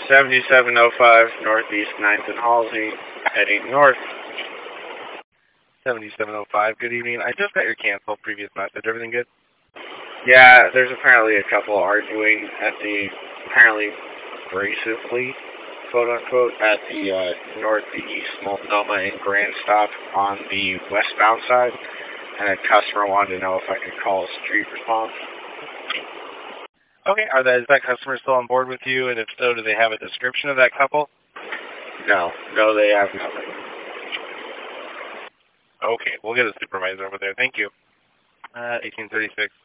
7705 Northeast 9th and Halsey, heading north. 7705, good evening. I just got your canceled previous message. Everything good? Yeah, there's apparently a couple arguing at the, apparently abrasively, quote-unquote, at the northeast Multnomah and Grand stop on the westbound side, and a customer wanted to know if I could call a street response. Okay, is that customer still on board with you, and if so, do they have a description of that couple? No, they have nothing. Okay, we'll get a supervisor over there. Thank you. 1836.